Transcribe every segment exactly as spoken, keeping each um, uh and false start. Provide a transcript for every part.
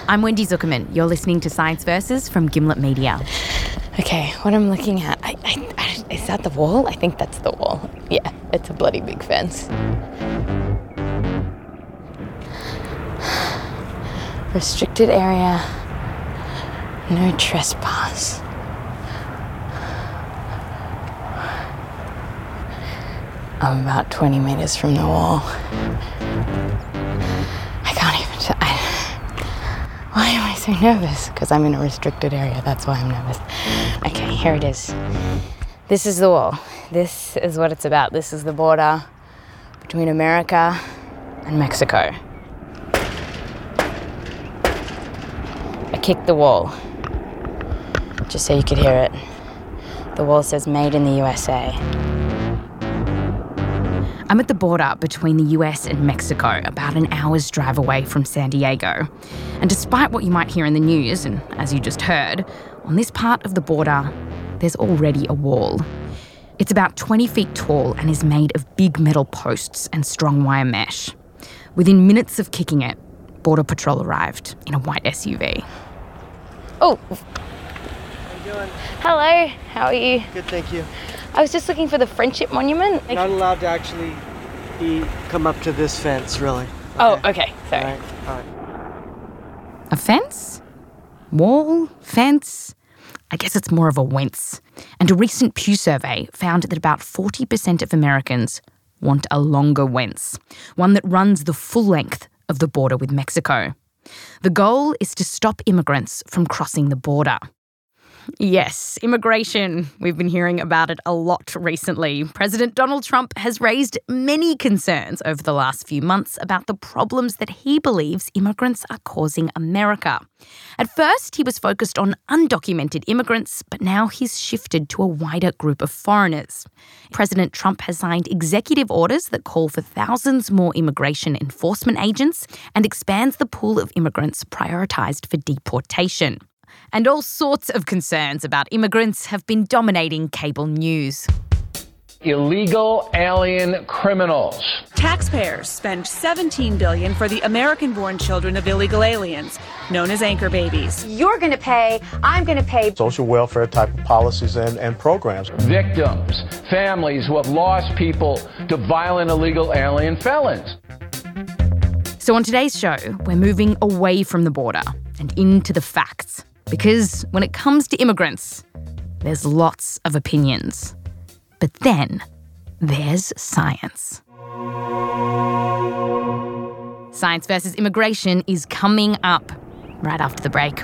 I'm Wendy Zuckerman. You're listening to Science Versus from Gimlet Media. Okay, what I'm looking at, I, I, I, is that the wall? I think that's the wall. Yeah, it's a bloody big fence. Restricted area, no trespass. I'm about twenty metres from the wall. I can't even... T- I, why am I so nervous? Because I'm in a restricted area, that's why I'm nervous. Okay, here it is. This is the wall. This is what it's about. This is the border between America and Mexico. I kicked the wall, just so you could hear it. The wall says made in the U S A. I'm at the border between the U S and Mexico, about an hour's drive away from San Diego. And despite what you might hear in the news, and as you just heard, on this part of the border, there's already a wall. It's about twenty feet tall and is made of big metal posts and strong wire mesh. Within minutes of kicking it, Border Patrol arrived in a white S U V. Oh. How you doing? Hello, how are you? Good, thank you. I was just looking for the Friendship Monument. Not allowed to actually be come up to this fence, really. Okay. Oh, okay, sorry. All right, all right. A fence? Wall? Fence? I guess it's more of a wince. And a recent Pew survey found that about forty percent of Americans want a longer wince, one that runs the full length of the border with Mexico. The goal is to stop immigrants from crossing the border. Yes, immigration. We've been hearing about it a lot recently. President Donald Trump has raised many concerns over the last few months about the problems that he believes immigrants are causing America. At first, he was focused on undocumented immigrants, but now he's shifted to a wider group of foreigners. President Trump has signed executive orders that call for thousands more immigration enforcement agents and expands the pool of immigrants prioritised for deportation. And all sorts of concerns about immigrants have been dominating cable news. Illegal alien criminals. Taxpayers spend seventeen billion dollars for the American-born children of illegal aliens, known as anchor babies. You're going to pay, I'm going to pay. Social welfare type of policies and, and programs. Victims, families who have lost people to violent illegal alien felons. So on today's show, we're moving away from the border and into the facts. Because when it comes to immigrants, there's lots of opinions. But then there's science. Science versus Immigration is coming up right after the break.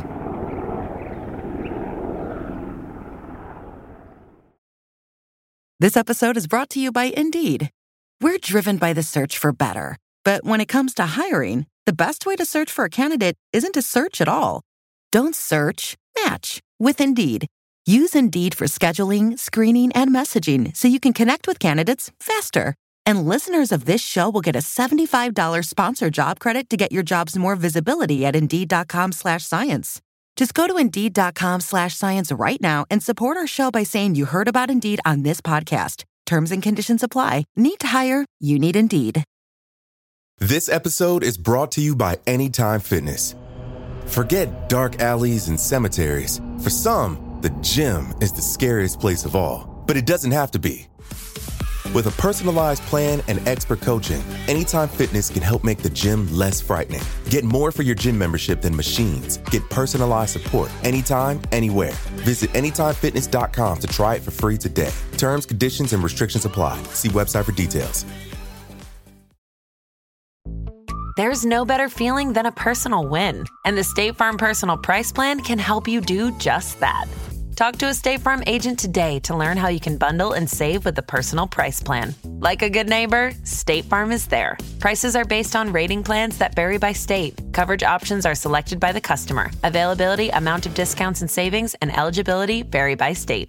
This episode is brought to you by Indeed. We're driven by the search for better. But when it comes to hiring, the best way to search for a candidate isn't to search at all. Don't search, match with Indeed. Use Indeed for scheduling, screening, and messaging so you can connect with candidates faster. And listeners of this show will get a seventy-five dollars sponsored job credit to get your jobs more visibility at Indeed.com slash science. Just go to Indeed.com slash science right now and support our show by saying you heard about Indeed on this podcast. Terms and conditions apply. Need to hire? You need Indeed. This episode is brought to you by Anytime Fitness. Forget dark alleys and cemeteries. For some, the gym is the scariest place of all. But it doesn't have to be. With a personalized plan and expert coaching, Anytime Fitness can help make the gym less frightening. Get more for your gym membership than machines. Get personalized support anytime, anywhere. Visit anytime fitness dot com to try it for free today. Terms, conditions, and restrictions apply. See website for details. There's no better feeling than a personal win, and the State Farm Personal Price Plan can help you do just that. Talk to a State Farm agent today to learn how you can bundle and save with the Personal Price Plan. Like a good neighbor, State Farm is there. Prices are based on rating plans that vary by state. Coverage options are selected by the customer. Availability, amount of discounts and savings, and eligibility vary by state.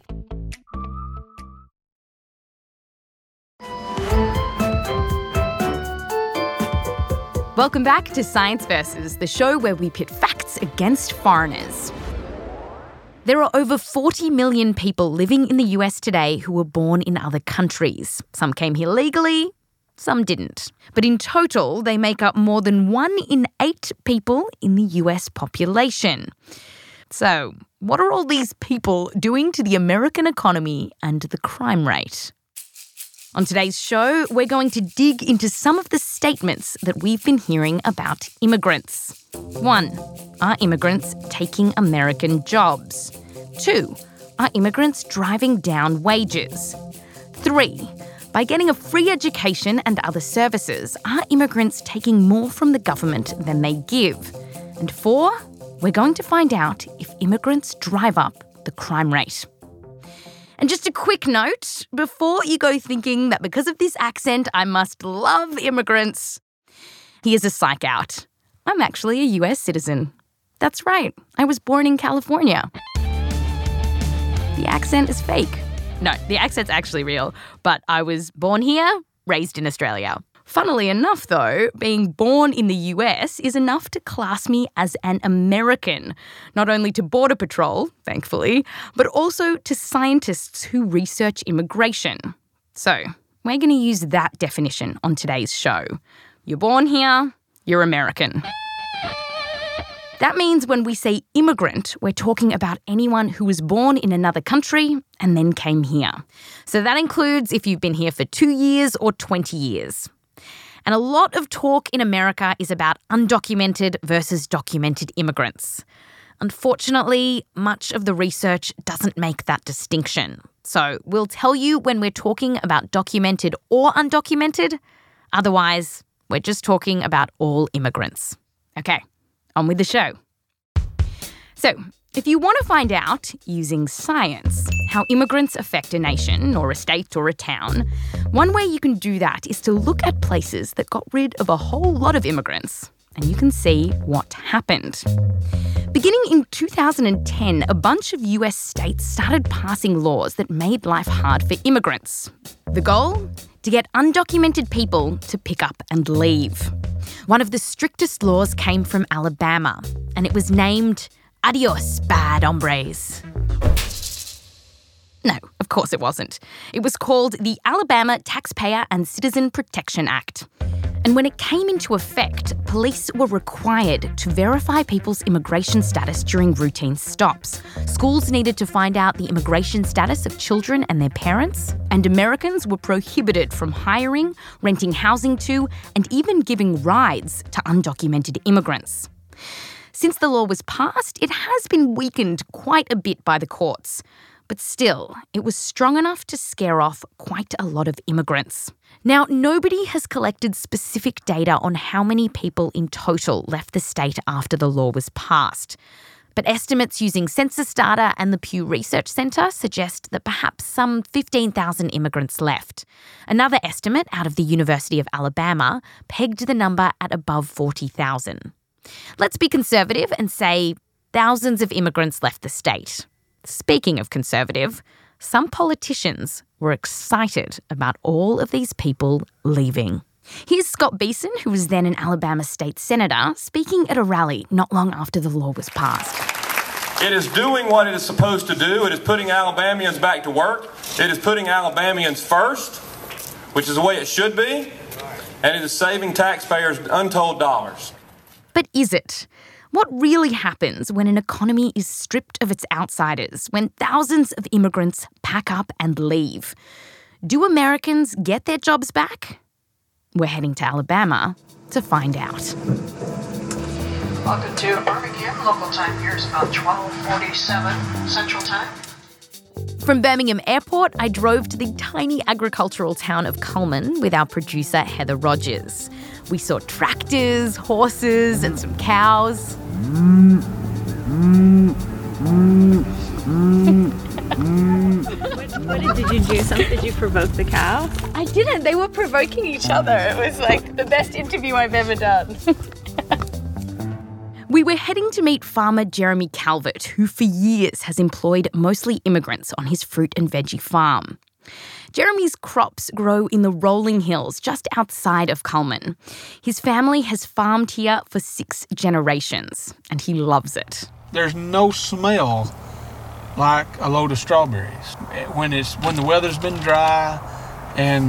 Welcome back to Science Versus, the show where we pit facts against foreigners. There are over forty million people living in the U S today who were born in other countries. Some came here legally, some didn't. But in total, they make up more than one in eight people in the U S population. So, what are all these people doing to the American economy and the crime rate? On today's show, we're going to dig into some of the statements that we've been hearing about immigrants. One, are immigrants taking American jobs? Two, are immigrants driving down wages? Three, by getting a free education and other services, are immigrants taking more from the government than they give? And four, we're going to find out if immigrants drive up the crime rate. And just a quick note, before you go thinking that because of this accent I must love immigrants, here's a psych out. I'm actually a U S citizen. That's right, I was born in California. The accent is fake. No, the accent's actually real, but I was born here, raised in Australia. Funnily enough, though, being born in the U S is enough to class me as an American, not only to Border Patrol, thankfully, but also to scientists who research immigration. So, we're going to use that definition on today's show. You're born here, you're American. That means when we say immigrant, we're talking about anyone who was born in another country and then came here. So that includes if you've been here for two years or twenty years. And a lot of talk in America is about undocumented versus documented immigrants. Unfortunately, much of the research doesn't make that distinction. So we'll tell you when we're talking about documented or undocumented. Otherwise, we're just talking about all immigrants. Okay, on with the show. So, if you want to find out, using science, how immigrants affect a nation or a state or a town, one way you can do that is to look at places that got rid of a whole lot of immigrants, and you can see what happened. Beginning in two thousand ten, a bunch of U S states started passing laws that made life hard for immigrants. The goal? To get undocumented people to pick up and leave. One of the strictest laws came from Alabama, and it was named Adios, Bad Hombres. No, of course it wasn't. It was called the Alabama Taxpayer and Citizen Protection Act. And when it came into effect, police were required to verify people's immigration status during routine stops. Schools needed to find out the immigration status of children and their parents, and Americans were prohibited from hiring, renting housing to, and even giving rides to undocumented immigrants. Since the law was passed, it has been weakened quite a bit by the courts. But still, it was strong enough to scare off quite a lot of immigrants. Now, nobody has collected specific data on how many people in total left the state after the law was passed. But estimates using census data and the Pew Research Center suggest that perhaps some fifteen thousand immigrants left. Another estimate out of the University of Alabama pegged the number at above forty thousand. Let's be conservative and say thousands of immigrants left the state. Speaking of conservative, some politicians were excited about all of these people leaving. Here's Scott Beeson, who was then an Alabama state senator, speaking at a rally not long after the law was passed. It is doing what it is supposed to do. It is putting Alabamians back to work. It is putting Alabamians first, which is the way it should be. And it is saving taxpayers untold dollars. But is it? What really happens when an economy is stripped of its outsiders, when thousands of immigrants pack up and leave? Do Americans get their jobs back? We're heading to Alabama to find out. Welcome to Birmingham. Local time here is about twelve forty-seven Central Time. From Birmingham Airport, I drove to the tiny agricultural town of Cullman with our producer Heather Rogers. We saw tractors, horses, and some cows. What did, did you do? Something? Did you provoke the cow? I didn't. They were provoking each other. It was like the best interview I've ever done. We were heading to meet farmer Jeremy Calvert, who for years has employed mostly immigrants on his fruit and veggie farm. Jeremy's crops grow in the rolling hills just outside of Cullman. His family has farmed here for six generations, and he loves it. There's no smell like a load of strawberries. When it's when the weather's been dry and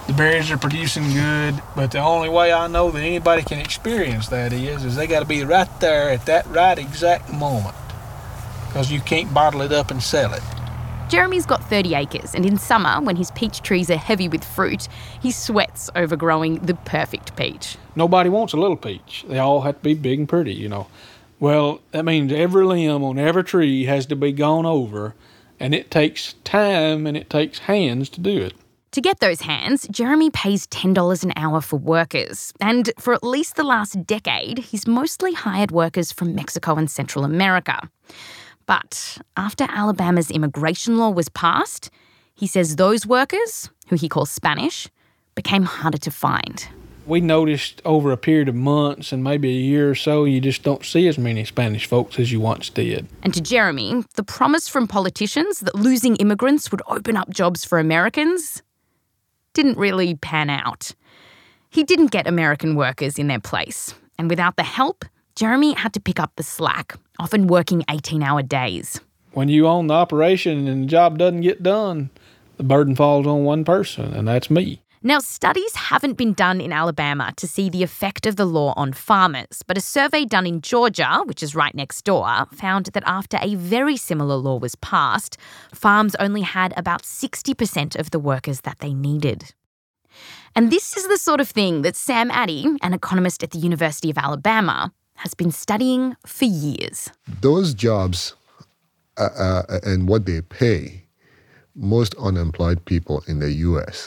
the berries are producing good, but the only way I know that anybody can experience that is, is they got to be right there at that right exact moment, because you can't bottle it up and sell it. Jeremy's got thirty acres, and in summer, when his peach trees are heavy with fruit, he sweats over growing the perfect peach. Nobody wants a little peach. They all have to be big and pretty, you know. Well, that means every limb on every tree has to be gone over, and it takes time and it takes hands to do it. To get those hands, Jeremy pays ten dollars an hour for workers. And for at least the last decade, he's mostly hired workers from Mexico and Central America. But after Alabama's immigration law was passed, he says those workers, who he calls Spanish, became harder to find. We noticed over a period of months and maybe a year or so, you just don't see as many Spanish folks as you once did. And to Jeremy, the promise from politicians that losing immigrants would open up jobs for Americans didn't really pan out. He didn't get American workers in their place. And without the help, Jeremy had to pick up the slack, often working eighteen-hour days. When you own the operation and the job doesn't get done, the burden falls on one person, and that's me. Now, studies haven't been done in Alabama to see the effect of the law on farmers, but a survey done in Georgia, which is right next door, found that after a very similar law was passed, farms only had about sixty percent of the workers that they needed. And this is the sort of thing that Sam Addy, an economist at the University of Alabama, has been studying for years. Those jobs uh, uh, and what they pay, most unemployed people in the U S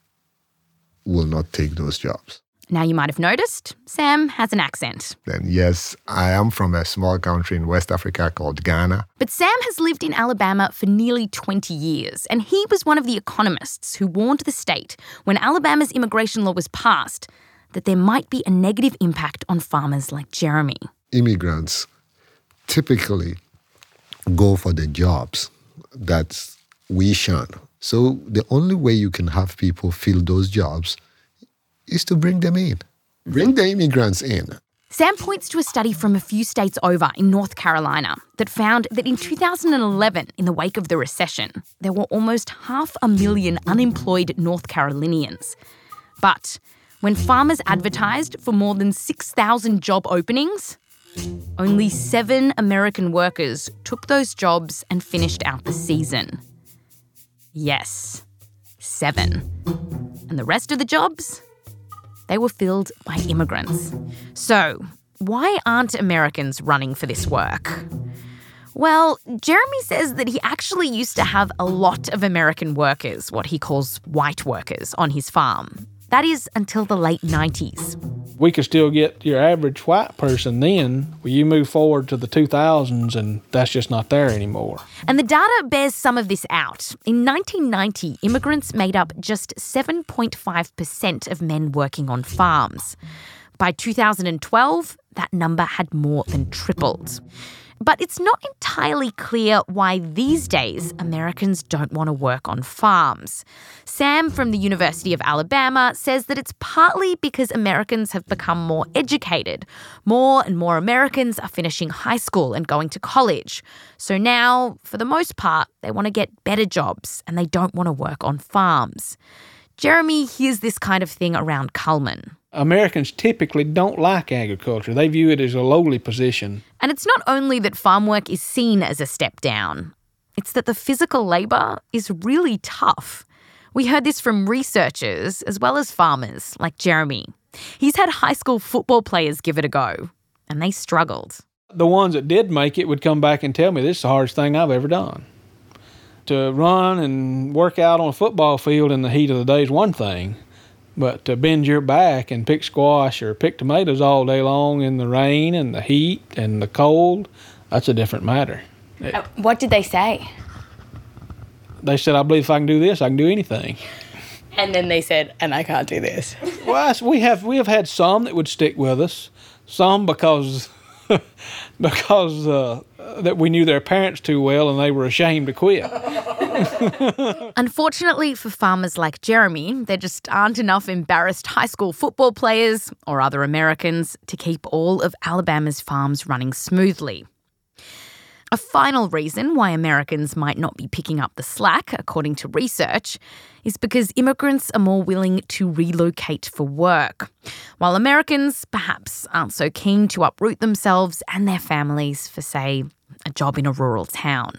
will not take those jobs. Now, you might have noticed, Sam has an accent. And yes, I am from a small country in West Africa called Ghana. But Sam has lived in Alabama for nearly twenty years, and he was one of the economists who warned the state when Alabama's immigration law was passed that there might be a negative impact on farmers like Jeremy. Immigrants typically go for the jobs that we shun. So the only way you can have people fill those jobs is to bring them in. Bring the immigrants in. Sam points to a study from a few states over in North Carolina that found that in two thousand eleven, in the wake of the recession, there were almost half a million unemployed North Carolinians. But when farmers advertised for more than six thousand job openings, only seven American workers took those jobs and finished out the season. Yes, seven. And the rest of the jobs? They were filled by immigrants. So, why aren't Americans running for this work? Well, Jeremy says that he actually used to have a lot of American workers, what he calls white workers, on his farm. That is until the late nineties. We could still get your average white person then. Well, you move forward to the two thousands and that's just not there anymore. And the data bears some of this out. In nineteen ninety, immigrants made up just seven point five percent of men working on farms. By two thousand twelve, that number had more than tripled. But it's not entirely clear why these days Americans don't want to work on farms. Sam from the University of Alabama says that it's partly because Americans have become more educated. More and more Americans are finishing high school and going to college. So now, for the most part, they want to get better jobs and they don't want to work on farms. Jeremy hears this kind of thing around Cullman. Americans typically don't like agriculture. They view it as a lowly position. And it's not only that farm work is seen as a step down. It's that the physical labour is really tough. We heard this from researchers as well as farmers like Jeremy. He's had high school football players give it a go, and they struggled. The ones that did make it would come back and tell me this is the hardest thing I've ever done. To run and work out on a football field in the heat of the day is one thing, but to bend your back and pick squash or pick tomatoes all day long in the rain and the heat and the cold, that's a different matter. Uh, what did they say? They said, I believe if I can do this, I can do anything. And then they said, and I can't do this. Well, we have we have had some that would stick with us, some because because uh, that we knew their parents too well and they were ashamed to quit. Unfortunately for farmers like Jeremy, there just aren't enough embarrassed high school football players or other Americans to keep all of Alabama's farms running smoothly. A final reason why Americans might not be picking up the slack, according to research, is because immigrants are more willing to relocate for work, while Americans perhaps aren't so keen to uproot themselves and their families for, say, a job in a rural town.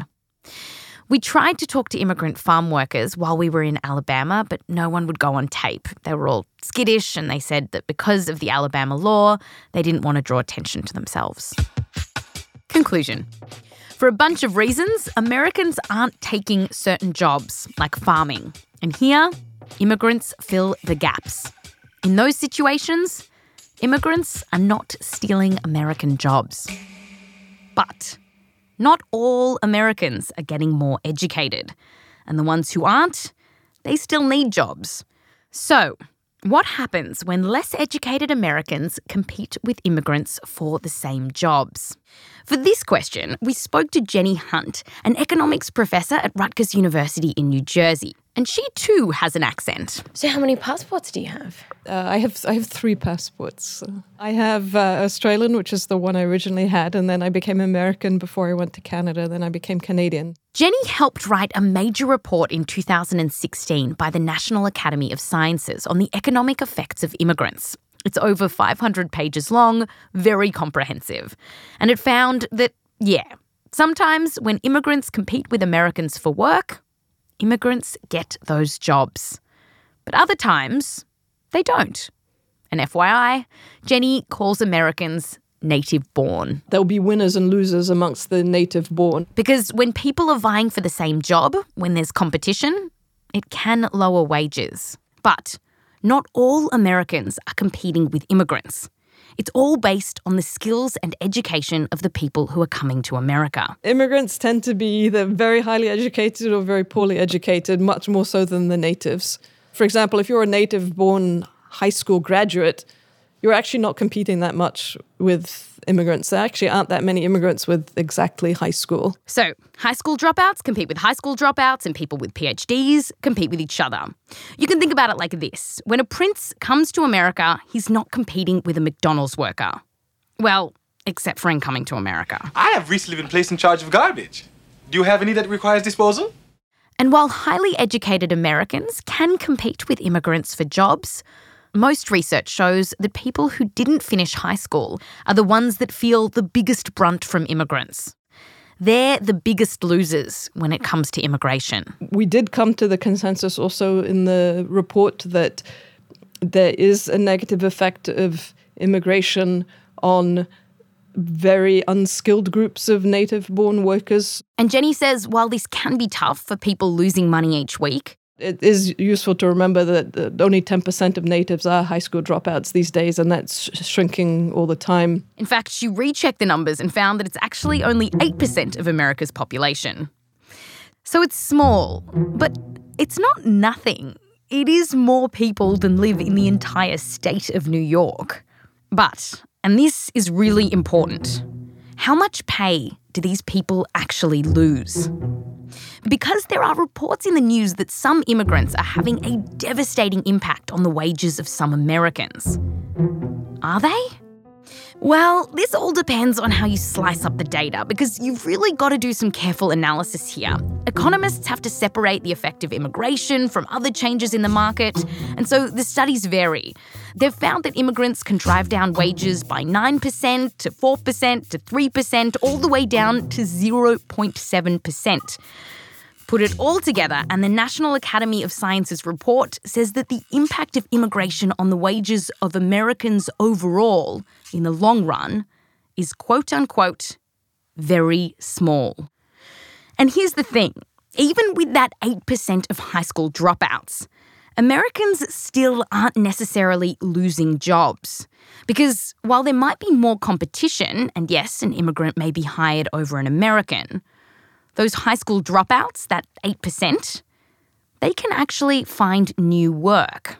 We tried to talk to immigrant farm workers while we were in Alabama, but no one would go on tape. They were all skittish, and they said that because of the Alabama law, they didn't want to draw attention to themselves. Conclusion. For a bunch of reasons, Americans aren't taking certain jobs, like farming. And here, immigrants fill the gaps. In those situations, immigrants are not stealing American jobs. But not all Americans are getting more educated. And the ones who aren't, they still need jobs. So, what happens when less educated Americans compete with immigrants for the same jobs? For this question, we spoke to Jenny Hunt, an economics professor at Rutgers University in New Jersey. And she too has an accent. So how many passports do you have? Uh, I have I have three passports. I have uh, Australian, which is the one I originally had, and then I became American before I went to Canada, then I became Canadian. Jenny helped write a major report in two thousand sixteen by the National Academy of Sciences on the economic effects of immigrants. It's over five hundred pages long, very comprehensive. And it found that, yeah, sometimes when immigrants compete with Americans for work, immigrants get those jobs. But other times, they don't. And F Y I, Jenny calls Americans native-born. There'll be winners and losers amongst the native-born. Because when people are vying for the same job, when there's competition, it can lower wages. But not all Americans are competing with immigrants. It's all based on the skills and education of the people who are coming to America. Immigrants tend to be either very highly educated or very poorly educated, much more so than the natives. For example, if you're a native-born high school graduate, you're actually not competing that much with immigrants. There actually aren't that many immigrants with exactly high school. So, high school dropouts compete with high school dropouts, and people with P H Ds compete with each other. You can think about it like this. When a prince comes to America, he's not competing with a McDonald's worker. Well, except for in coming to America. I have recently been placed in charge of garbage. Do you have any that requires disposal? And while highly educated Americans can compete with immigrants for jobs, most research shows that people who didn't finish high school are the ones that feel the biggest brunt from immigrants. They're the biggest losers when it comes to immigration. We did come to the consensus also in the report that there is a negative effect of immigration on very unskilled groups of native-born workers. And Jenny says while this can be tough for people losing money each week, it is useful to remember that only ten percent of natives are high school dropouts these days, and that's shrinking all the time. In fact, she rechecked the numbers and found that it's actually only eight percent of America's population. So it's small, but it's not nothing. It is more people than live in the entire state of New York. But, and this is really important, how much pay do these people actually lose? Because there are reports in the news that some immigrants are having a devastating impact on the wages of some Americans. Are they? Well, this all depends on how you slice up the data, because you've really got to do some careful analysis here. Economists have to separate the effect of immigration from other changes in the market, and so the studies vary. They've found that immigrants can drive down wages by nine percent to four percent to three percent, all the way down to zero point seven percent. Put it all together, and the National Academy of Sciences report says that the impact of immigration on the wages of Americans overall, in the long run, is quote-unquote very small. And here's the thing. Even with that eight percent of high school dropouts, Americans still aren't necessarily losing jobs. Because while there might be more competition, and yes, an immigrant may be hired over an American, those high school dropouts, that eight percent, they can actually find new work.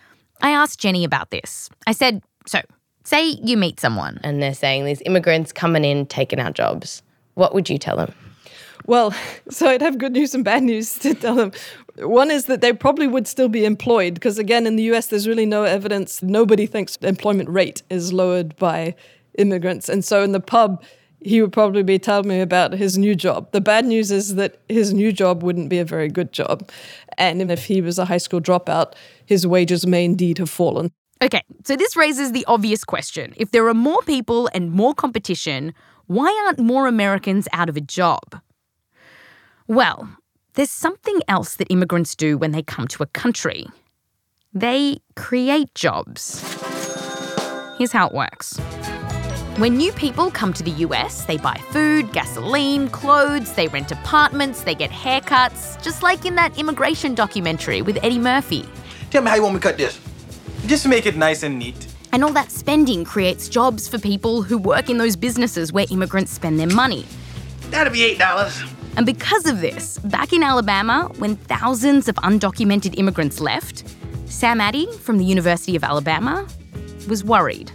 I asked Jenny about this. I said, so, say you meet someone and they're saying these immigrants coming in, taking our jobs. What would you tell them? Well, so I'd have good news and bad news to tell them. One is that they probably would still be employed because, again, in the U S, there's really no evidence. Nobody thinks the employment rate is lowered by immigrants. And so in the pub, he would probably be telling me about his new job. The bad news is that his new job wouldn't be a very good job. And if he was a high school dropout, his wages may indeed have fallen. Okay, so this raises the obvious question. If there are more people and more competition, why aren't more Americans out of a job? Well, there's something else that immigrants do when they come to a country. They create jobs. Here's how it works. When new people come to the U S, they buy food, gasoline, clothes, they rent apartments, they get haircuts, just like in that immigration documentary with Eddie Murphy. Tell me how you want me to cut this. Just make it nice and neat. And all that spending creates jobs for people who work in those businesses where immigrants spend their money. That'll be eight dollars. And because of this, back in Alabama, when thousands of undocumented immigrants left, Sam Addy from the University of Alabama was worried.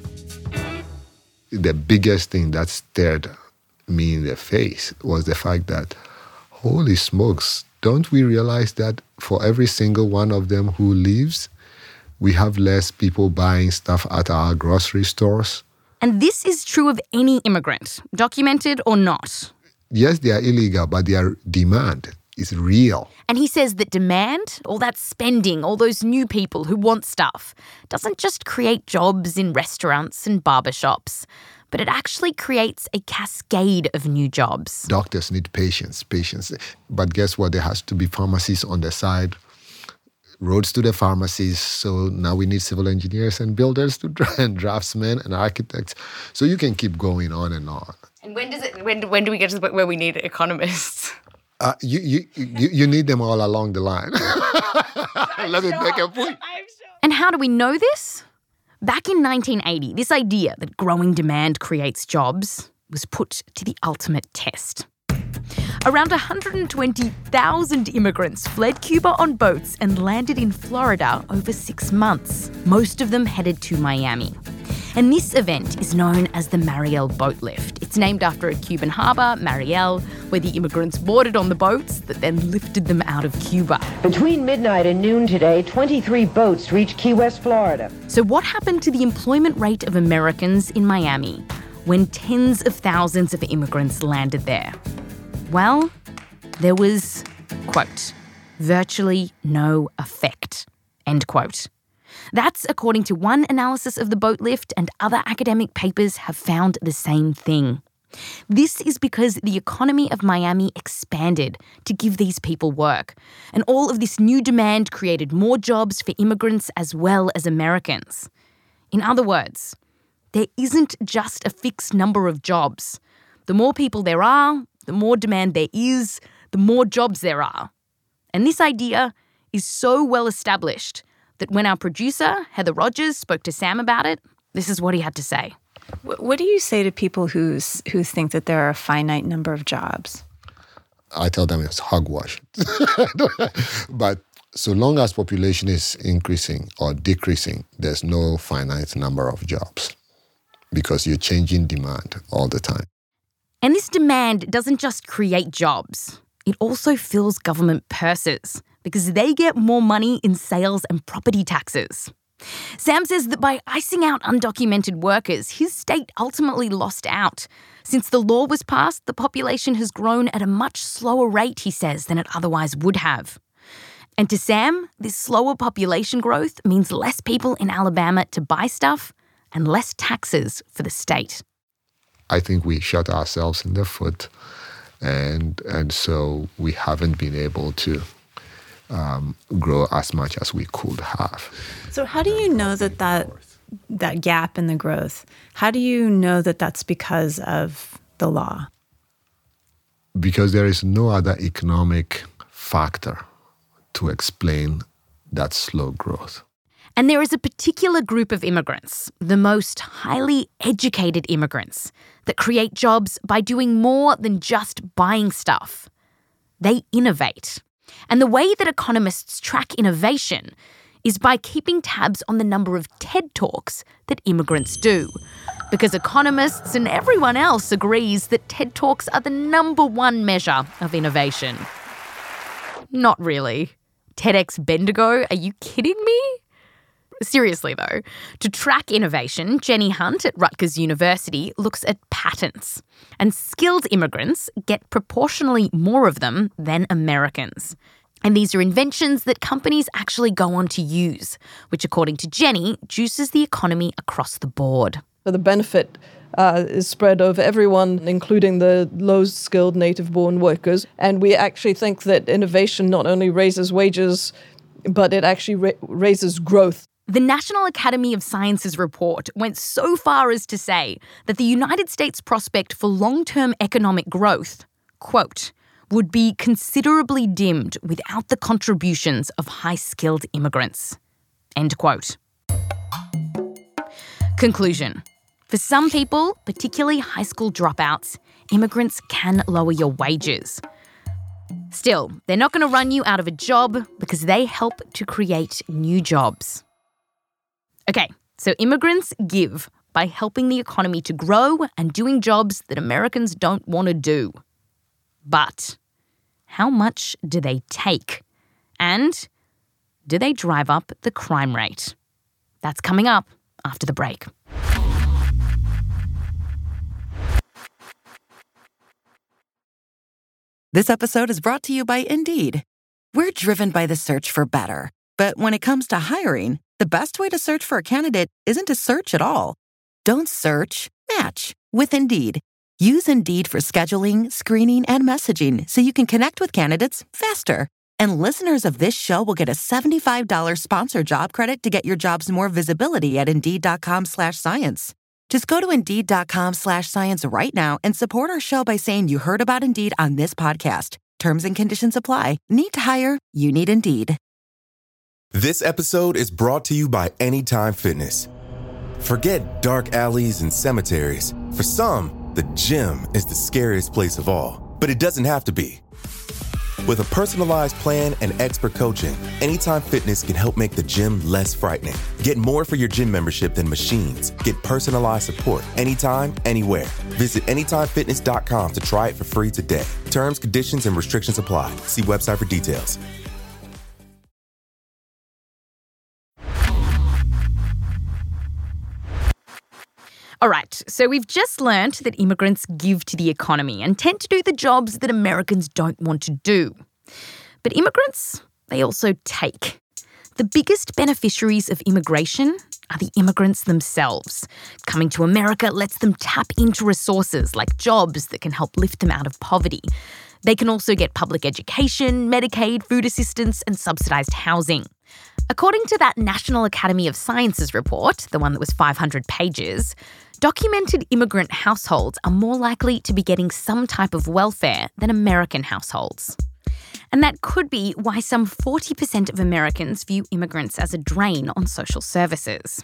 The biggest thing that stared me in the face was the fact that, holy smokes, don't we realize that for every single one of them who leaves, we have less people buying stuff at our grocery stores? And this is true of any immigrant, documented or not. Yes, they are illegal, but their demand is real. And he says that demand, all that spending, all those new people who want stuff, doesn't just create jobs in restaurants and barbershops, but it actually creates a cascade of new jobs. Doctors need patients, patients. But guess what? There has to be pharmacies on the side, roads to the pharmacies. So now we need civil engineers and builders to and draftsmen and architects. So you can keep going on and on. And when does it? When when do we get to the point where we need economists? Uh, you, you you you need them all along the line. Let me make a point. And how do we know this? Back in nineteen eighty, this idea that growing demand creates jobs was put to the ultimate test. Around one hundred twenty thousand immigrants fled Cuba on boats and landed in Florida over six months. Most of them headed to Miami. And this event is known as the Mariel Boat Lift. It's named after a Cuban harbour, Mariel, where the immigrants boarded on the boats that then lifted them out of Cuba. Between midnight and noon today, twenty-three boats reached Key West, Florida. So what happened to the employment rate of Americans in Miami when tens of thousands of immigrants landed there? Well, there was, quote, virtually no effect, end quote. That's according to one analysis of the boat lift, and other academic papers have found the same thing. This is because the economy of Miami expanded to give these people work, and all of this new demand created more jobs for immigrants as well as Americans. In other words, there isn't just a fixed number of jobs. The more people there are, the more demand there is, the more jobs there are. And this idea is so well established that when our producer, Heather Rogers, spoke to Sam about it, this is what he had to say. What do you say to people who's, who think that there are a finite number of jobs? I tell them it's hogwash. But so long as population is increasing or decreasing, there's no finite number of jobs because you're changing demand all the time. And this demand doesn't just create jobs. It also fills government purses because they get more money in sales and property taxes. Sam says that by icing out undocumented workers, his state ultimately lost out. Since the law was passed, the population has grown at a much slower rate, he says, than it otherwise would have. And to Sam, this slower population growth means less people in Alabama to buy stuff and less taxes for the state. I think we shot ourselves in the foot, and and so we haven't been able to um, grow as much as we could have. So how do you know that, that that gap in the growth, how do you know that that's because of the law? Because there is no other economic factor to explain that slow growth. And there is a particular group of immigrants, the most highly educated immigrants, that create jobs by doing more than just buying stuff. They innovate. And the way that economists track innovation is by keeping tabs on the number of TED Talks that immigrants do. Because economists and everyone else agrees that TED Talks are the number one measure of innovation. Not really. TEDx Bendigo, are you kidding me? Seriously, though, to track innovation, Jenny Hunt at Rutgers University looks at patents. And skilled immigrants get proportionally more of them than Americans. And these are inventions that companies actually go on to use, which, according to Jenny, juices the economy across the board. The benefit uh, is spread over everyone, including the low-skilled native-born workers. And we actually think that innovation not only raises wages, but it actually ra- raises growth. The National Academy of Sciences report went so far as to say that the United States prospect for long-term economic growth, quote, would be considerably dimmed without the contributions of high-skilled immigrants, end quote. Conclusion. For some people, particularly high school dropouts, immigrants can lower your wages. Still, they're not going to run you out of a job because they help to create new jobs. Okay, so immigrants give by helping the economy to grow and doing jobs that Americans don't want to do. But how much do they take? And do they drive up the crime rate? That's coming up after the break. This episode is brought to you by Indeed. We're driven by the search for better. But when it comes to hiring, the best way to search for a candidate isn't to search at all. Don't search, match with Indeed. Use Indeed for scheduling, screening, and messaging so you can connect with candidates faster. And listeners of this show will get a seventy-five dollars sponsored job credit to get your jobs more visibility at Indeed.com slash science. Just go to Indeed.com slash science right now and support our show by saying you heard about Indeed on this podcast. Terms and conditions apply. Need to hire? You need Indeed. This episode is brought to you by Anytime Fitness. Forget dark alleys and cemeteries. For some, the gym is the scariest place of all. But it doesn't have to be. With a personalized plan and expert coaching, Anytime Fitness can help make the gym less frightening. Get more for your gym membership than machines. Get personalized support anytime, anywhere. Visit anytime fitness dot com to try it for free today. Terms, conditions, and restrictions apply. See website for details. All right, so we've just learnt that immigrants give to the economy and tend to do the jobs that Americans don't want to do. But immigrants, they also take. The biggest beneficiaries of immigration are the immigrants themselves. Coming to America lets them tap into resources like jobs that can help lift them out of poverty. They can also get public education, Medicaid, food assistance, and subsidised housing. According to that National Academy of Sciences report, the one that was five hundred pages, documented immigrant households are more likely to be getting some type of welfare than American households. And that could be why some forty percent of Americans view immigrants as a drain on social services.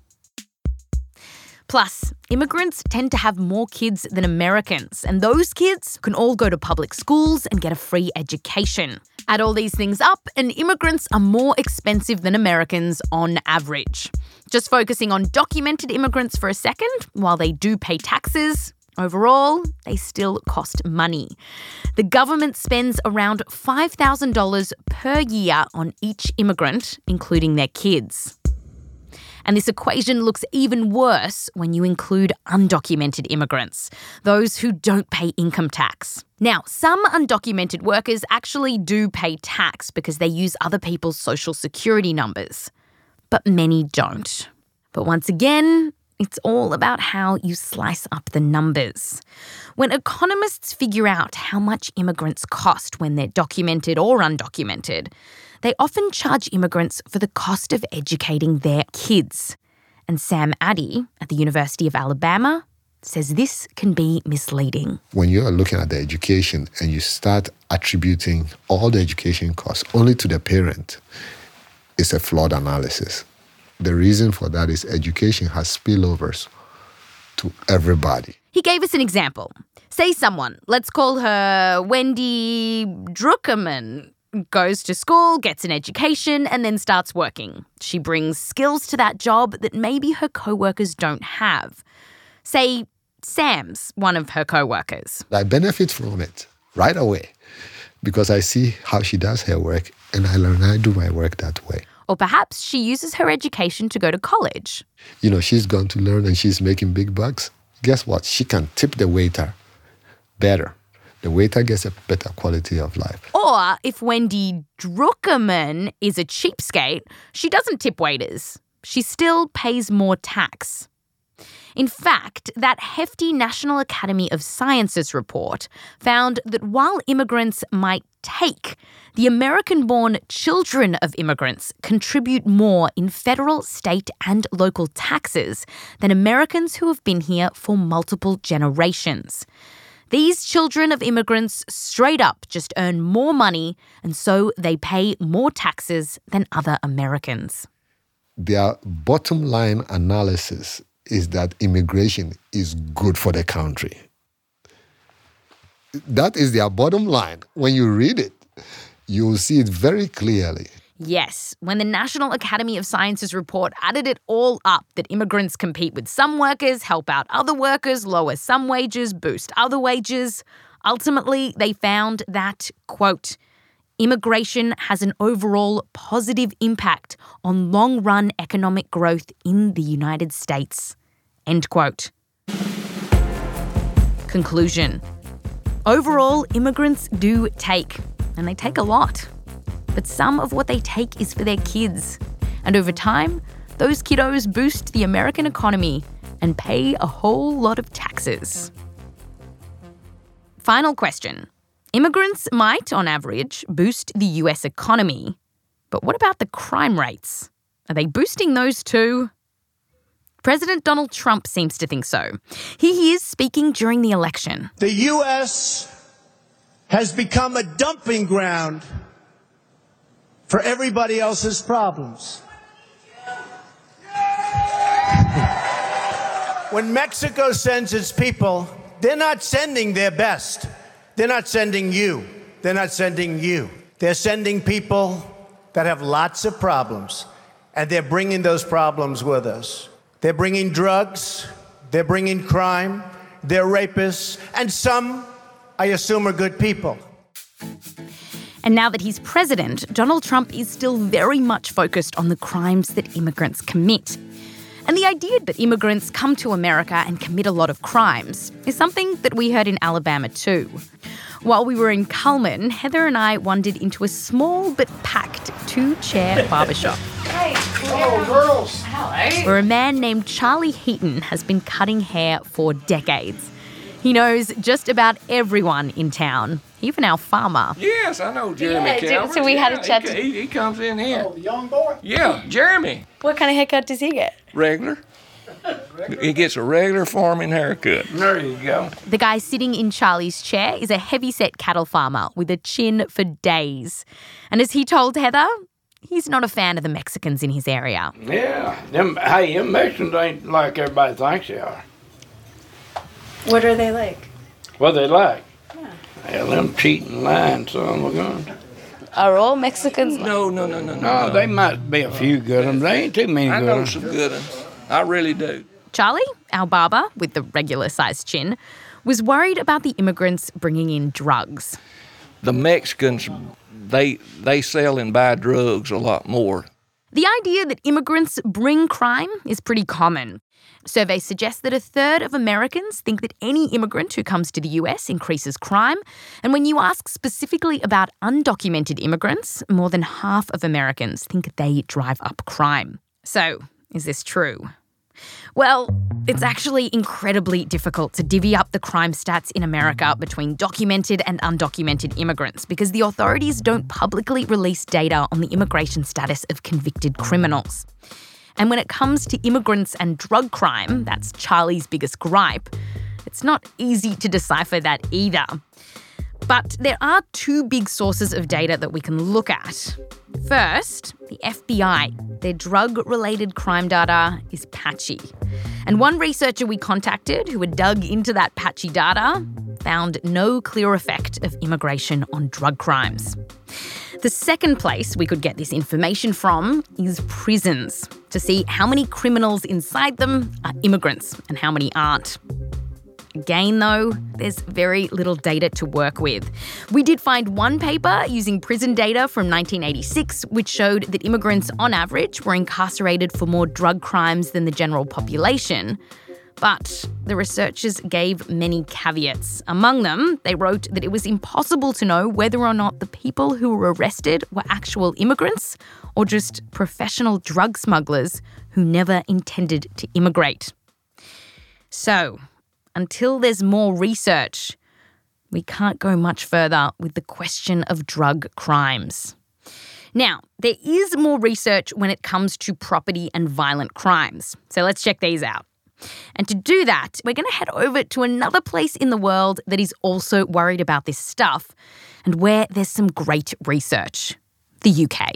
Plus, immigrants tend to have more kids than Americans, and those kids can all go to public schools and get a free education. Add all these things up, and immigrants are more expensive than Americans on average. Just focusing on documented immigrants for a second, while they do pay taxes, overall, they still cost money. The government spends around five thousand dollars per year on each immigrant, including their kids. And this equation looks even worse when you include undocumented immigrants, those who don't pay income tax. Now, some undocumented workers actually do pay tax because they use other people's social security numbers, but many don't. But once again, it's all about how you slice up the numbers. When economists figure out how much immigrants cost when they're documented or undocumented, they often charge immigrants for the cost of educating their kids. And Sam Addy at the University of Alabama says this can be misleading. When you are looking at the education and you start attributing all the education costs only to the parent, it's a flawed analysis. The reason for that is education has spillovers to everybody. He gave us an example. Say someone, let's call her Wendy Druckerman, goes to school, gets an education, and then starts working. She brings skills to that job that maybe her co-workers don't have. Say Sam's one of her co-workers. I benefit from it right away because I see how she does her work and I learn I do my work that way. Or perhaps she uses her education to go to college. You know, she's gone to learn and she's making big bucks. Guess what? She can tip the waiter better. The waiter gets a better quality of life. Or if Wendy Druckerman is a cheapskate, she doesn't tip waiters. She still pays more tax. In fact, that hefty National Academy of Sciences report found that while immigrants might take, the American-born children of immigrants contribute more in federal, state and local taxes than Americans who have been here for multiple generations. These children of immigrants straight up just earn more money, and so they pay more taxes than other Americans. Their bottom line analysis is that immigration is good for the country. That is their bottom line. When you read it, you will see it very clearly. Yes, when the National Academy of Sciences report added it all up, that immigrants compete with some workers, help out other workers, lower some wages, boost other wages, ultimately they found that, quote, immigration has an overall positive impact on long-run economic growth in the United States, end quote. Conclusion. Overall, immigrants do take, and they take a lot. But some of what they take is for their kids. And over time, those kiddos boost the American economy and pay a whole lot of taxes. Final question. Immigrants might, on average, boost the U S economy. But what about the crime rates? Are they boosting those too? President Donald Trump seems to think so. Here he is speaking during the election. The U S has become a dumping ground for everybody else's problems. When Mexico sends its people, they're not sending their best. They're not sending you. They're not sending you. They're sending people that have lots of problems, and they're bringing those problems with us. They're bringing drugs, they're bringing crime, they're rapists, and some, I assume, are good people. And now that he's president, Donald Trump is still very much focused on the crimes that immigrants commit. And the idea that immigrants come to America and commit a lot of crimes is something that we heard in Alabama too. While we were in Cullman, Heather and I wandered into a small but packed two-chair barbershop. Hey, hello, girls. Hello. Where a man named Charlie Heaton has been cutting hair for decades. He knows just about everyone in town, even our farmer. Yes, I know Jeremy Yeah, Calvert. so we yeah, had a chat. He, he, he comes in here. Oh, the young boy? Yeah, Jeremy. What kind of haircut does he get? Regular. He gets a regular farming haircut. There you go. The guy sitting in Charlie's chair is a heavy-set cattle farmer with a chin for days. And as he told Heather, he's not a fan of the Mexicans in his area. Yeah, them, hey, them Mexicans ain't like everybody thinks they are. What are they like? What they like? Yeah. Hell, them cheating, lying son of a gun. Are all Mexicans? No, no, no, no, no. No, they might be a few good ones. There ain't too many I good know ones. some good ones. I really do. Charlie, our barber with the regular-sized chin, was worried about the immigrants bringing in drugs. The Mexicans, they they sell and buy drugs a lot more. The idea that immigrants bring crime is pretty common. Surveys suggest that a third of Americans think that any immigrant who comes to the U S increases crime. And when you ask specifically about undocumented immigrants, more than half of Americans think they drive up crime. So, is this true? Well, it's actually incredibly difficult to divvy up the crime stats in America between documented and undocumented immigrants because the authorities don't publicly release data on the immigration status of convicted criminals. And when it comes to immigrants and drug crime, that's Charlie's biggest gripe, it's not easy to decipher that either. But there are two big sources of data that we can look at. First, the F B I. Their drug-related crime data is patchy. And one researcher we contacted who had dug into that patchy data found no clear effect of immigration on drug crimes. The second place we could get this information from is prisons, to see how many criminals inside them are immigrants and how many aren't. Again, though, there's very little data to work with. We did find one paper using prison data from nineteen eighty-six, which showed that immigrants, on average, were incarcerated for more drug crimes than the general population. But the researchers gave many caveats. Among them, they wrote that it was impossible to know whether or not the people who were arrested were actual immigrants or just professional drug smugglers who never intended to immigrate. So, until there's more research, we can't go much further with the question of drug crimes. Now, there is more research when it comes to property and violent crimes. So let's check these out. And to do that, we're going to head over to another place in the world that is also worried about this stuff and where there's some great research: the U K.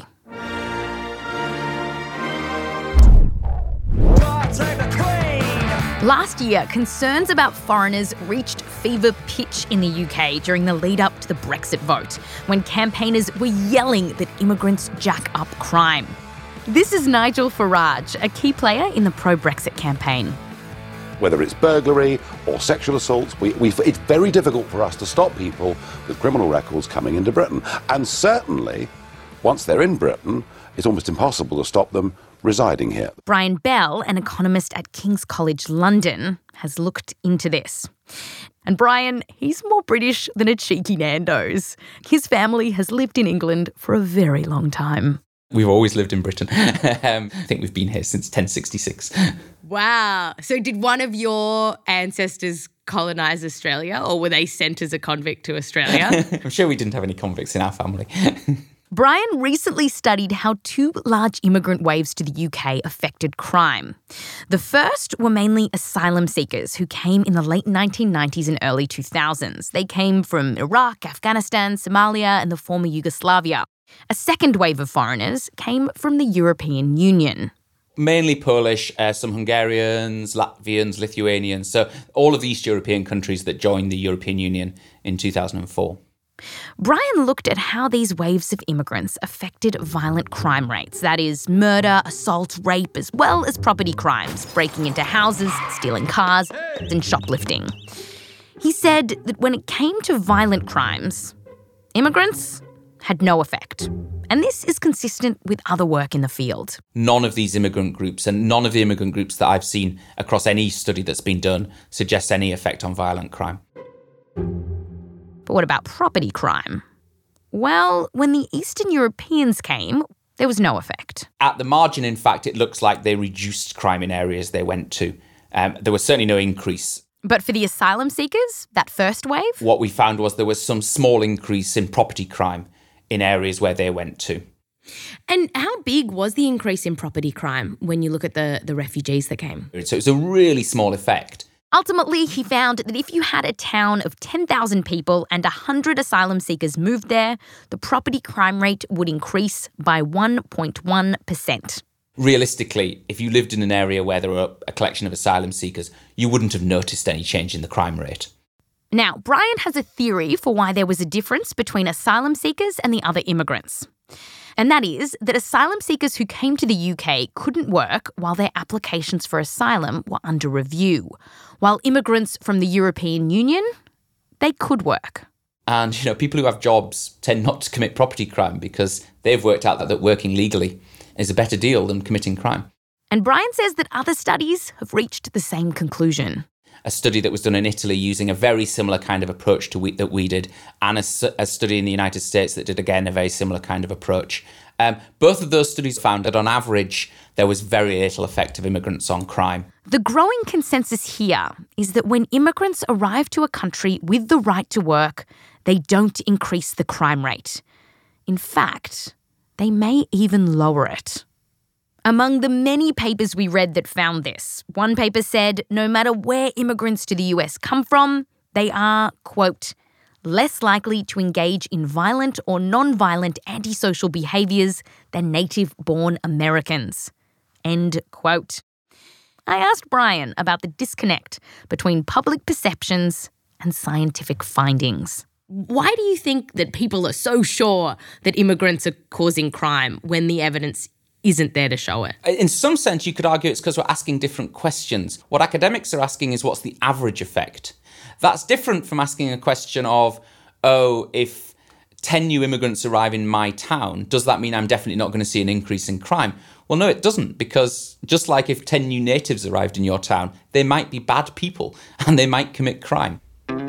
Last year, concerns about foreigners reached fever pitch in the U K during the lead up to the Brexit vote, when campaigners were yelling that immigrants jack up crime. This is Nigel Farage, a key player in the pro-Brexit campaign. Whether it's burglary or sexual assaults, we, we, it's very difficult for us to stop people with criminal records coming into Britain. And certainly, once they're in Britain, it's almost impossible to stop them residing here. Brian Bell, an economist at King's College London, has looked into this. And Brian, he's more British than a cheeky Nando's. His family has lived in England for a very long time. We've always lived in Britain. um, I think we've been here since ten sixty-six. Wow. So did one of your ancestors colonise Australia, or were they sent as a convict to Australia? I'm sure we didn't have any convicts in our family. Brian recently studied how two large immigrant waves to the U K affected crime. The first were mainly asylum seekers who came in the late nineteen nineties and early two thousands. They came from Iraq, Afghanistan, Somalia, and the former Yugoslavia. A second wave of foreigners came from the European Union. Mainly Polish, uh, some Hungarians, Latvians, Lithuanians. So all of the East European countries that joined the European Union in two thousand four. Brian looked at how these waves of immigrants affected violent crime rates. That is, murder, assault, rape, as well as property crimes, breaking into houses, stealing cars, and shoplifting. He said that when it came to violent crimes, immigrants had no effect. And this is consistent with other work in the field. None of these immigrant groups, and none of the immigrant groups that I've seen across any study that's been done, suggests any effect on violent crime. But what about property crime? Well, when the Eastern Europeans came, there was no effect. At the margin, in fact, it looks like they reduced crime in areas they went to. Um, there was certainly no increase. But for the asylum seekers, that first wave? What we found was there was some small increase in property crime in areas where they went to. And how big was the increase in property crime when you look at the, the refugees that came? So it's a really small effect. Ultimately, he found that if you had a town of ten thousand people and one hundred asylum seekers moved there, the property crime rate would increase by one point one percent. Realistically, if you lived in an area where there were a collection of asylum seekers, you wouldn't have noticed any change in the crime rate. Now, Brian has a theory for why there was a difference between asylum seekers and the other immigrants. And that is that asylum seekers who came to the U K couldn't work while their applications for asylum were under review, while immigrants from the European Union, they could work. And, you know, people who have jobs tend not to commit property crime because they've worked out that, that working legally is a better deal than committing crime. And Brian says that other studies have reached the same conclusion. A study that was done in Italy using a very similar kind of approach to we, that we did, and a, a study in the United States that did, again, a very similar kind of approach. Um, both of those studies found that, on average, there was very little effect of immigrants on crime. The growing consensus here is that when immigrants arrive to a country with the right to work, they don't increase the crime rate. In fact, they may even lower it. Among the many papers we read that found this, one paper said no matter where immigrants to the U S come from, they are, quote, less likely to engage in violent or non-violent antisocial behaviours than native-born Americans, end quote. I asked Brian about the disconnect between public perceptions and scientific findings. Why do you think that people are so sure that immigrants are causing crime when the evidence isn't there to show it? In some sense, you could argue it's because we're asking different questions. What academics are asking is what's the average effect? That's different from asking a question of, oh, if ten new immigrants arrive in my town, does that mean I'm definitely not going to see an increase in crime? Well, no, it doesn't, because just like if ten new natives arrived in your town, they might be bad people and they might commit crime.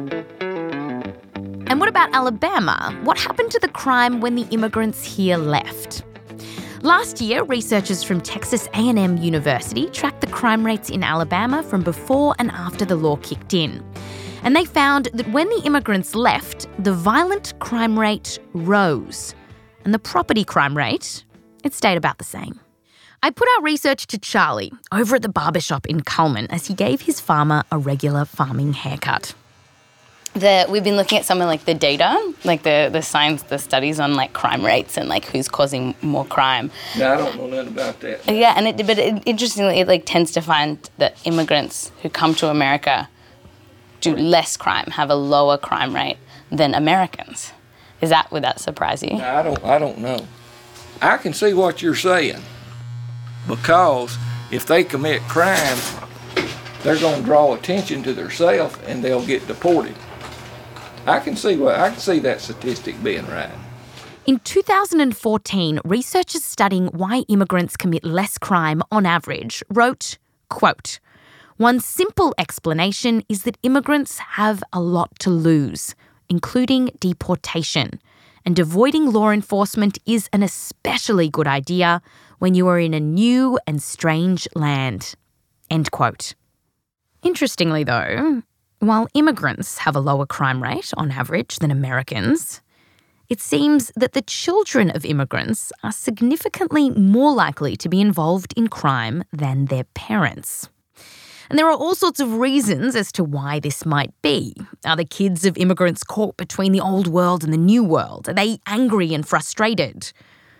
And what about Alabama? What happened to the crime when the immigrants here left? Last year, researchers from Texas A and M University tracked the crime rates in Alabama from before and after the law kicked in. And they found that when the immigrants left, the violent crime rate rose. And the property crime rate, it stayed about the same. I put our research to Charlie over at the barbershop in Cullman as he gave his farmer a regular farming haircut. The, we've been looking at something like the data, like the, the science, the studies on like crime rates and like who's causing more crime. No, I don't know nothing about that. Yeah, and it, but it, interestingly, it like tends to find that immigrants who come to America do less crime, have a lower crime rate than Americans. Is that, would that surprise you? No, I don't, I don't know. I can see what you're saying, because if they commit crimes, they're going to draw attention to themselves and they'll get deported. I can see what I can see that statistic being right. In two thousand fourteen, researchers studying why immigrants commit less crime on average wrote, quote, "One simple explanation is that immigrants have a lot to lose, including deportation, and avoiding law enforcement is an especially good idea when you are in a new and strange land." End quote. Interestingly, though, while immigrants have a lower crime rate on average than Americans, it seems that the children of immigrants are significantly more likely to be involved in crime than their parents. And there are all sorts of reasons as to why this might be. Are the kids of immigrants caught between the old world and the new world? Are they angry and frustrated?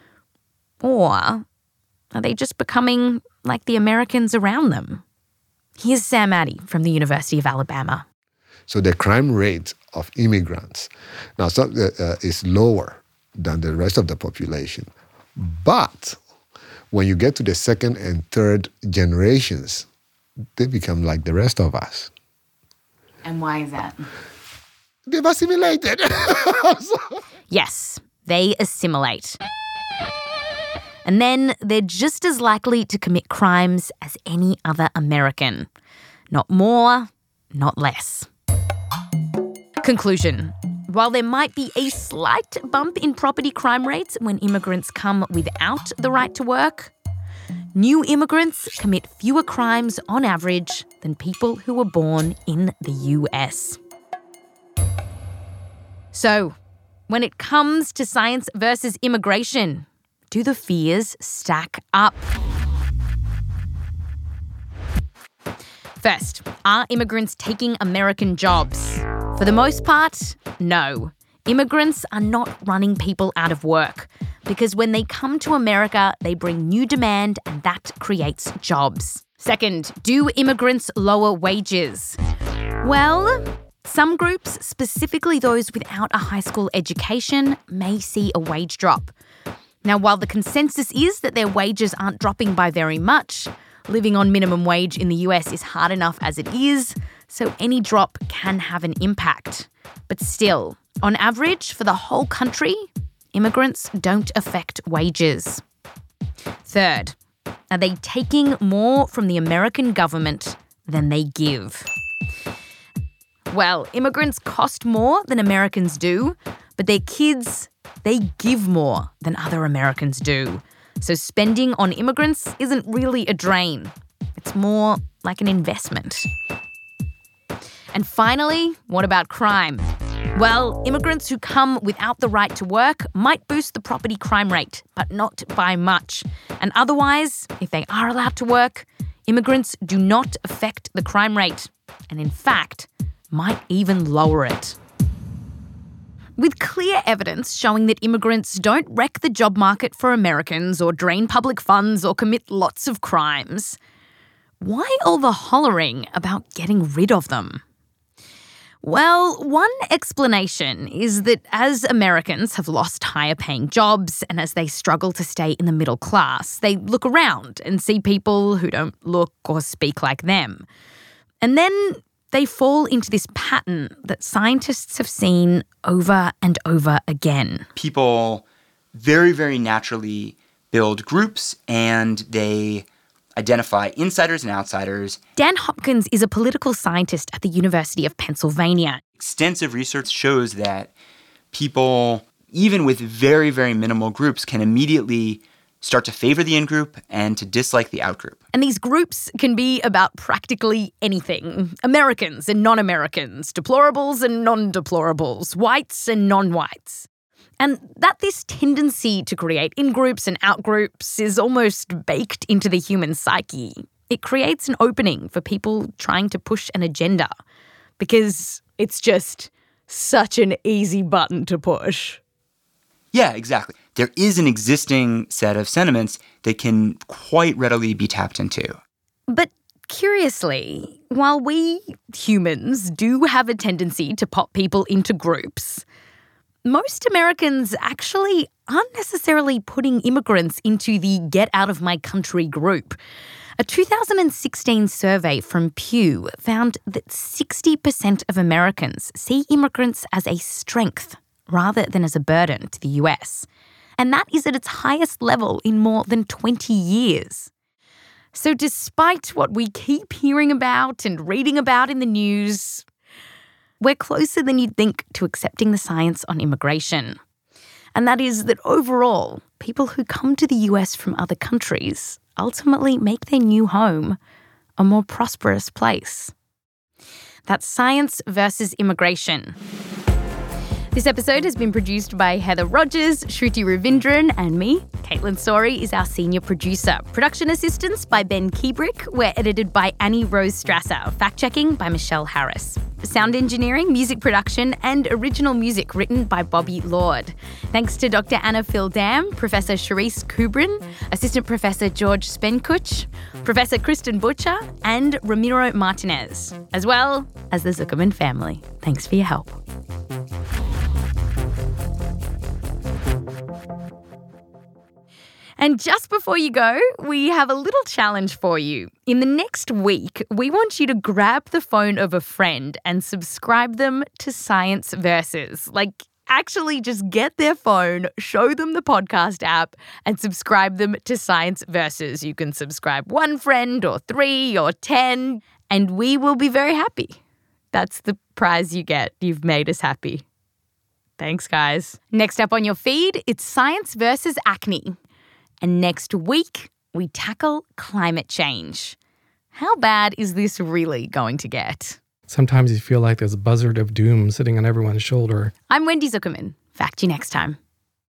Or are they just becoming like the Americans around them? Here's Sam Addy from the University of Alabama. So the crime rate of immigrants now so, uh, is lower than the rest of the population. But when you get to the second and third generations, they become like the rest of us. And why is that? They've assimilated. Yes, they assimilate. And then they're just as likely to commit crimes as any other American. Not more, not less. Conclusion. While there might be a slight bump in property crime rates when immigrants come without the right to work, new immigrants commit fewer crimes on average than people who were born in the U S. So, when it comes to science versus immigration, do the fears stack up? First, are immigrants taking American jobs? For the most part, no. Immigrants are not running people out of work because when they come to America, they bring new demand and that creates jobs. Second, do immigrants lower wages? Well, some groups, specifically those without a high school education, may see a wage drop. Now, while the consensus is that their wages aren't dropping by very much, living on minimum wage in the U S is hard enough as it is, so any drop can have an impact. But still, on average, for the whole country, immigrants don't affect wages. Third, are they taking more from the American government than they give? Well, immigrants cost more than Americans do, but their kids, they give more than other Americans do. So spending on immigrants isn't really a drain. It's more like an investment. And finally, what about crime? Well, immigrants who come without the right to work might boost the property crime rate, but not by much. And otherwise, if they are allowed to work, immigrants do not affect the crime rate, and in fact, might even lower it. With clear evidence showing that immigrants don't wreck the job market for Americans or drain public funds or commit lots of crimes, why all the hollering about getting rid of them? Well, one explanation is that as Americans have lost higher paying jobs and as they struggle to stay in the middle class, they look around and see people who don't look or speak like them. And then they fall into this pattern that scientists have seen over and over again. People very, very naturally build groups, and they identify insiders and outsiders. Dan Hopkins is a political scientist at the University of Pennsylvania. Extensive research shows that people, even with very, very minimal groups, can immediately start to favor the in-group and to dislike the out-group. And these groups can be about practically anything. Americans and non-Americans, deplorables and non-deplorables, whites and non-whites. And that this tendency to create in-groups and out-groups is almost baked into the human psyche. It creates an opening for people trying to push an agenda because it's just such an easy button to push. Yeah, exactly. There is an existing set of sentiments that can quite readily be tapped into. But curiously, while we humans do have a tendency to pop people into groups, most Americans actually aren't necessarily putting immigrants into the get out of my country group. A two thousand sixteen survey from Pew found that sixty percent of Americans see immigrants as a strength rather than as a burden to the U S. And that is at its highest level in more than twenty years. So despite what we keep hearing about and reading about in the news, we're closer than you'd think to accepting the science on immigration. And that is that overall, people who come to the U S from other countries ultimately make their new home a more prosperous place. That's Science versus Immigration. This episode has been produced by Heather Rogers, Shruti Ravindran, and me. Caitlin Story is our senior producer. Production assistance by Ben Kiebrick. We're edited by Annie Rose Strasser. Fact-checking by Michelle Harris. Sound engineering, music production, and original music written by Bobby Lord. Thanks to Doctor Anna Phil-Dam, Professor Charisse Kubrin, Assistant Professor George Spenkuch, Professor Kristen Butcher, and Ramiro Martinez, as well as the Zuckerman family. Thanks for your help. And just before you go, we have a little challenge for you. In the next week, we want you to grab the phone of a friend and subscribe them to Science Versus. Like, actually just get their phone, show them the podcast app, and subscribe them to Science Versus. You can subscribe one friend or three or ten, and we will be very happy. That's the prize you get. You've made us happy. Thanks, guys. Next up on your feed, it's Science Versus Acne. And next week, we tackle climate change. How bad is this really going to get? Sometimes you feel like there's a buzzard of doom sitting on everyone's shoulder. I'm Wendy Zuckerman. Fact you next time.